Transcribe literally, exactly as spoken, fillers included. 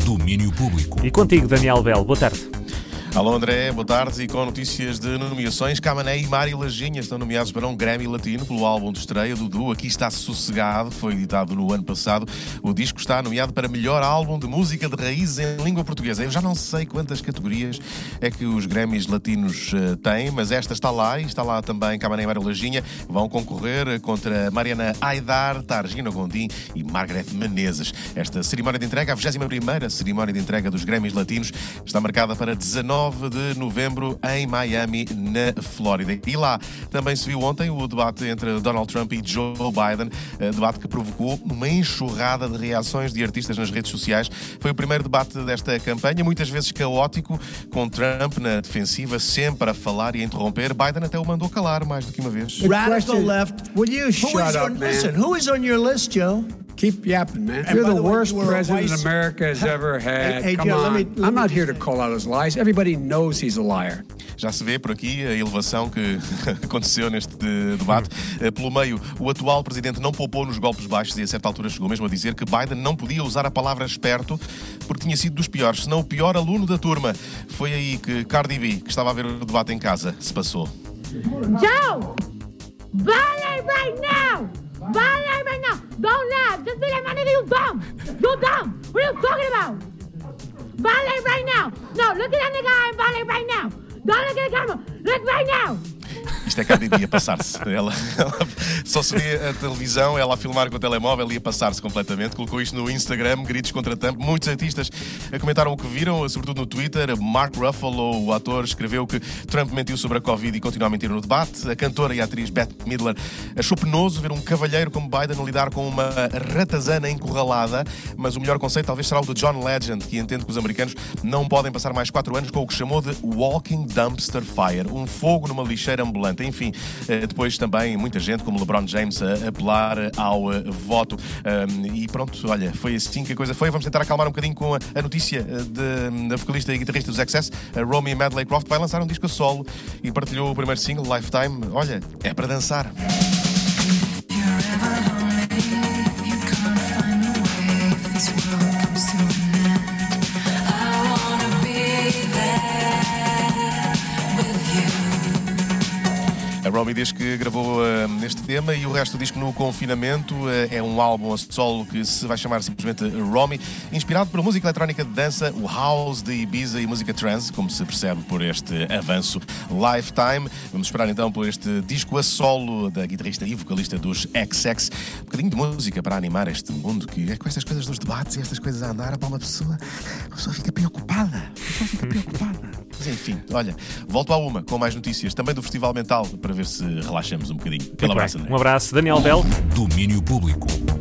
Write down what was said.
Domínio Público. E contigo, Daniel Belo. Boa tarde. Alô André, boa tarde. E com notícias de nomeações, Camané e Mário Lajinha estão nomeados para um Grammy Latino pelo álbum de estreia do duo Aqui Está Sossegado, foi editado no ano passado. O disco está nomeado para melhor álbum de música de raiz em língua portuguesa. Eu já não sei quantas categorias é que os Grammys latinos uh, têm, mas esta está lá e está lá também Camané e Mário Lajinha. Vão concorrer contra Mariana Aidar, Targina Gondim e Margaret Menezes. Esta cerimónia de entrega, a vigésima primeira cerimónia de entrega dos Grammys latinos, está marcada para dezanove de novembro em Miami, na Flórida. E lá também se viu ontem o debate entre Donald Trump e Joe Biden, debate que provocou uma enxurrada de reações de artistas nas redes sociais. Foi o primeiro debate desta campanha, muitas vezes caótico, com Trump na defensiva, sempre a falar e a interromper. Biden até o mandou calar mais do que uma vez. Radical left. Will you shut Who is up, on, man? listen, who is on your list, Joe? Keep yapping, man. And You're by the the way, worst you were a president vice- America has ever had. Hey, hey, Come Joe, on. let me- let I'm me not here just to say- call out his lies. Everybody knows he's a liar. Já se vê por aqui a elevação que aconteceu neste debate. Pelo meio, o atual presidente não poupou nos golpes baixos e a certa altura chegou mesmo a dizer que Biden não podia usar a palavra esperto porque tinha sido dos piores, se não o pior aluno da turma. Foi aí que Cardi B, que estava a ver o debate em casa, se passou. Joe! Violate right now! Violate right now! Don't laugh! Just be like, my nigga, you dumb! You dumb! What are you talking about? Violate right now! No, look at that nigga eye and violate right now! Don't look at the camera! Look right now! Isto é Cardi B a passar-se. Ela, ela só se vê a televisão, ela a filmar com o telemóvel e a passar-se completamente. Colocou isto no Instagram, gritos contra Trump. Muitos artistas comentaram o que viram, sobretudo no Twitter. Mark Ruffalo, o ator, escreveu que Trump mentiu sobre a Covid e continua a mentir no debate. A cantora e a atriz Bette Midler achou penoso ver um cavalheiro como Biden lidar com uma ratazana encurralada, mas o melhor conceito talvez será o de John Legend, que entende que os americanos não podem passar mais quatro anos com o que chamou de Walking Dumpster Fire, um fogo numa lixeira ambulante. Enfim, depois também muita gente, como LeBron James, a apelar ao voto. E pronto, olha, foi assim que a coisa foi. Vamos tentar acalmar um bocadinho com a notícia de, da vocalista e guitarrista dos X S, a Romy Medley Croft, vai lançar um disco a solo e partilhou o primeiro single, Lifetime. Olha, é para dançar. A Romy diz que gravou uh, este tema e o resto do disco no confinamento. Uh, é um álbum a solo que se vai chamar simplesmente Romy, inspirado pela música eletrónica de dança, o house de Ibiza e música trance, como se percebe por este avanço Lifetime. Vamos esperar então por este disco a solo da guitarrista e vocalista dos X X. Um bocadinho de música para animar este mundo que é com estas coisas dos debates e estas coisas a andar para uma pessoa. A pessoa fica preocupada. A pessoa fica preocupada. Mas enfim, olha, volto à uma com mais notícias, também do Festival Mental, para ver se relaxamos um bocadinho. Aquele abraço, André. Um abraço, Daniel Belo. Domínio Público.